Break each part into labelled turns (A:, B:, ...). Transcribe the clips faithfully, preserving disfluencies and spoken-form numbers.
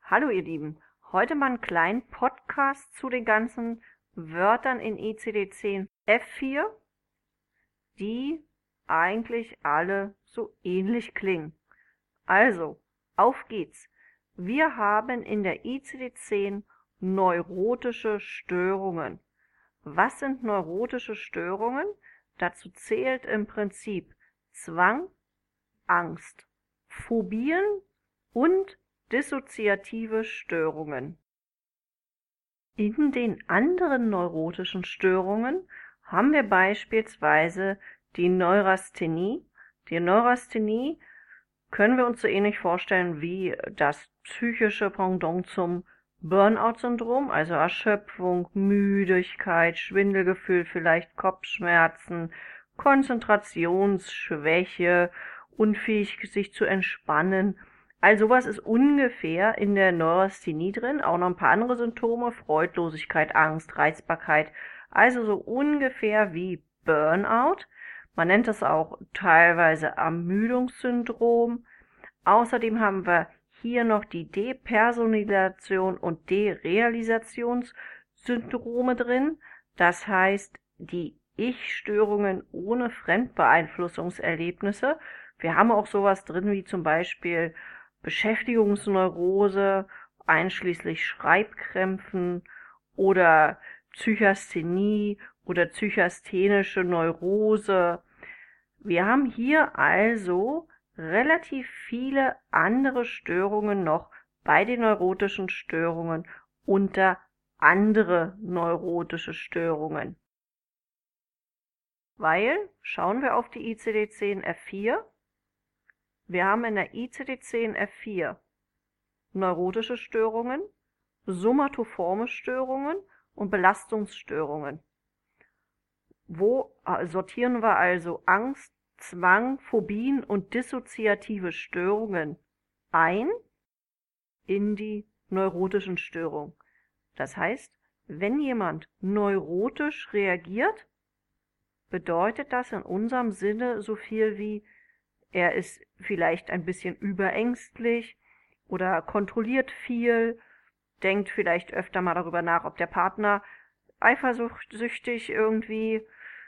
A: Hallo ihr Lieben, heute mal einen kleinen Podcast zu den ganzen Wörtern in I C D zehn F vier, die eigentlich alle so ähnlich klingen. Also, auf geht's. Wir haben in der I C D zehn neurotische Störungen. Was sind neurotische Störungen? Dazu zählt im Prinzip Zwang, Angst, Phobien und dissoziative Störungen. In den anderen neurotischen Störungen haben wir beispielsweise die Neurasthenie. Die Neurasthenie können wir uns so ähnlich vorstellen wie das psychische Pendant zum Burnout-Syndrom, also Erschöpfung, Müdigkeit, Schwindelgefühl, vielleicht Kopfschmerzen, Konzentrationsschwäche, unfähig sich zu entspannen. All sowas ist ungefähr in der Neurasthenie drin, auch noch ein paar andere Symptome, Freudlosigkeit, Angst, Reizbarkeit, also so ungefähr wie Burnout. Man nennt das auch teilweise Ermüdungssyndrom. Außerdem haben wir hier noch die Depersonalisation und Derealisationssyndrome drin. Das heißt, die Ich-Störungen ohne Fremdbeeinflussungserlebnisse. Wir haben auch sowas drin wie zum Beispiel Beschäftigungsneurose, einschließlich Schreibkrämpfen oder Psychasthenie oder psychasthenische Neurose. Wir haben hier also relativ viele andere Störungen noch bei den neurotischen Störungen unter andere neurotische Störungen. Weil, schauen wir auf die I C D zehn F vier, wir haben in der I C D zehn F vier neurotische Störungen, somatoforme Störungen und Belastungsstörungen. Wo sortieren wir also Angst, Zwang, Phobien und dissoziative Störungen ein? In die neurotischen Störungen. Das heißt, wenn jemand neurotisch reagiert, bedeutet das in unserem Sinne so viel wie, er ist vielleicht ein bisschen überängstlich oder kontrolliert viel, denkt vielleicht öfter mal darüber nach, ob der Partner eifersüchtig irgendwie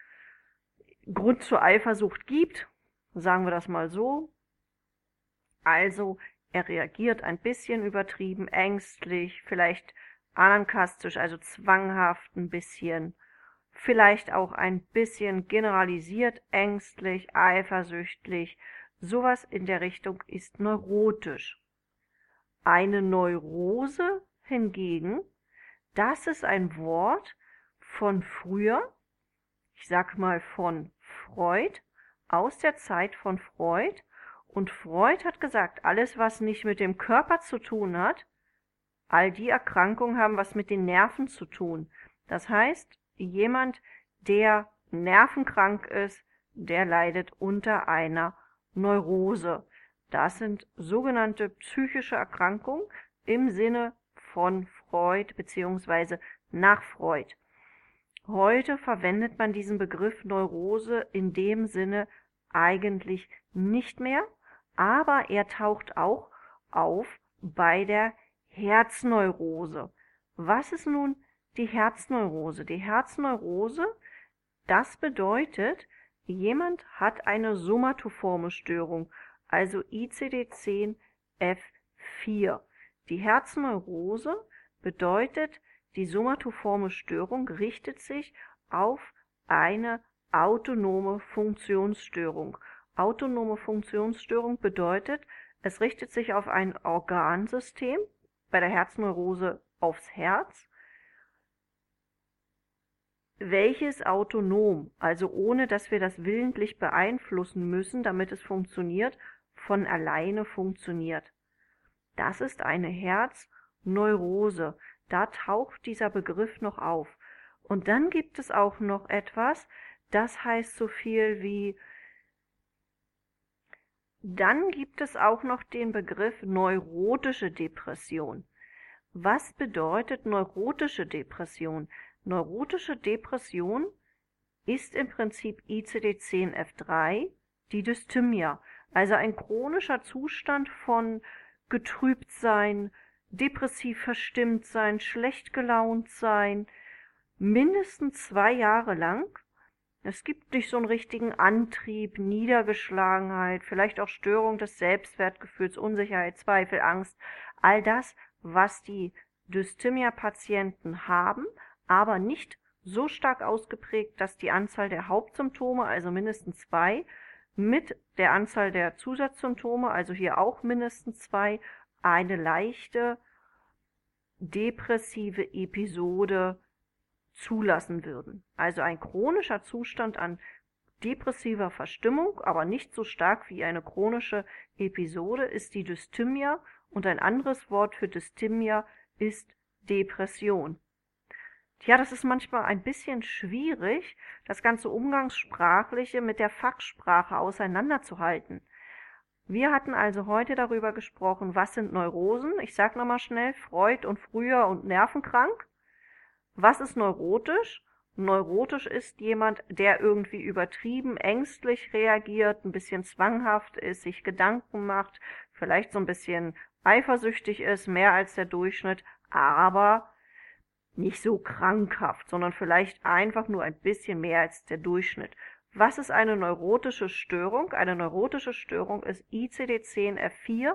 A: Grund zur Eifersucht gibt, sagen wir das mal so. Also er reagiert ein bisschen übertrieben, ängstlich, vielleicht anarkastisch, also zwanghaft ein bisschen, vielleicht auch ein bisschen generalisiert ängstlich, eifersüchtig. Sowas in der Richtung ist neurotisch. Eine Neurose hingegen, das ist ein Wort von früher, ich sag mal von Freud, aus der Zeit von Freud. Und Freud hat gesagt, alles, was nicht mit dem Körper zu tun hat, all die Erkrankungen haben was mit den Nerven zu tun. Das heißt, jemand, der nervenkrank ist, der leidet unter einer Neurose. Das sind sogenannte psychische Erkrankungen im Sinne von Freud bzw. nach Freud. Heute verwendet man diesen Begriff Neurose in dem Sinne eigentlich nicht mehr, aber er taucht auch auf bei der Herzneurose. Was ist nun die Herzneurose? Die Herzneurose, das bedeutet, jemand hat eine somatoforme Störung, also I C D zehn F vier. Die Herzneurose bedeutet, die somatoforme Störung richtet sich auf eine autonome Funktionsstörung. Autonome Funktionsstörung bedeutet, es richtet sich auf ein Organsystem, bei der Herzneurose aufs Herz, welches autonom, also ohne dass wir das willentlich beeinflussen müssen, damit es funktioniert, von alleine funktioniert. Das ist eine Herzneurose. Da taucht dieser Begriff noch auf. Und dann gibt es auch noch etwas, das heißt so viel wie, dann gibt es auch noch den Begriff neurotische Depression. Was bedeutet neurotische Depression? Neurotische Depression ist im Prinzip I C D zehn F drei, die Dysthymia, also ein chronischer Zustand von Getrübtsein, depressiv verstimmt sein, schlecht gelaunt sein, mindestens zwei Jahre lang. Es gibt nicht so einen richtigen Antrieb, Niedergeschlagenheit, vielleicht auch Störung des Selbstwertgefühls, Unsicherheit, Zweifel, Angst, all das, was die Dysthymia-Patienten haben, aber nicht so stark ausgeprägt, dass die Anzahl der Hauptsymptome, also mindestens zwei, mit der Anzahl der Zusatzsymptome, also hier auch mindestens zwei, eine leichte depressive Episode zulassen würden. Also ein chronischer Zustand an depressiver Verstimmung, aber nicht so stark wie eine chronische Episode, ist die Dysthymia, und ein anderes Wort für Dysthymia ist Depression. Ja, das ist manchmal ein bisschen schwierig, das ganze Umgangssprachliche mit der Fachsprache auseinanderzuhalten. Wir hatten also heute darüber gesprochen, was sind Neurosen? Ich sage nochmal schnell, Freud und früher und nervenkrank. Was ist neurotisch? Neurotisch ist jemand, der irgendwie übertrieben ängstlich reagiert, ein bisschen zwanghaft ist, sich Gedanken macht, vielleicht so ein bisschen eifersüchtig ist, mehr als der Durchschnitt, aber nicht so krankhaft, sondern vielleicht einfach nur ein bisschen mehr als der Durchschnitt. Was ist eine neurotische Störung? Eine neurotische Störung ist I C D zehn F vier.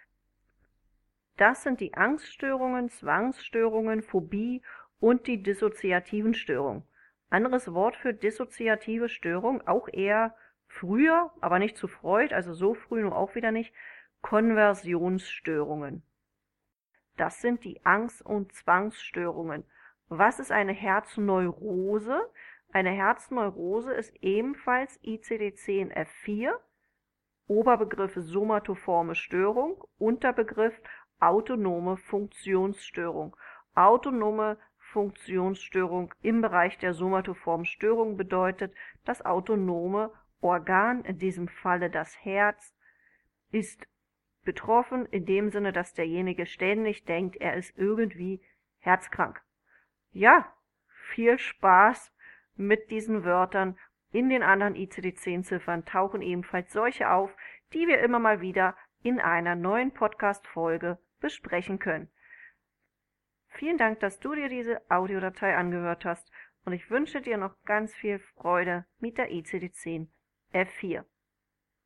A: Das sind die Angststörungen, Zwangsstörungen, Phobie und die dissoziativen Störungen. Anderes Wort für dissoziative Störung, auch eher früher, aber nicht zu Freud, also so früh nur auch wieder nicht, Konversionsstörungen. Das sind die Angst- und Zwangsstörungen. Was ist eine Herzneurose? Eine Herzneurose ist ebenfalls I C D zehn F vier, Oberbegriff somatoforme Störung, Unterbegriff autonome Funktionsstörung. Autonome Funktionsstörung im Bereich der somatoformen Störung bedeutet, das autonome Organ, in diesem Falle das Herz, ist betroffen in dem Sinne, dass derjenige ständig denkt, er ist irgendwie herzkrank. Ja, viel Spaß mit diesen Wörtern. In den anderen I C D zehn Ziffern tauchen ebenfalls solche auf, die wir immer mal wieder in einer neuen Podcast-Folge besprechen können. Vielen Dank, dass du dir diese Audiodatei angehört hast, und ich wünsche dir noch ganz viel Freude mit der I C D zehn F vier.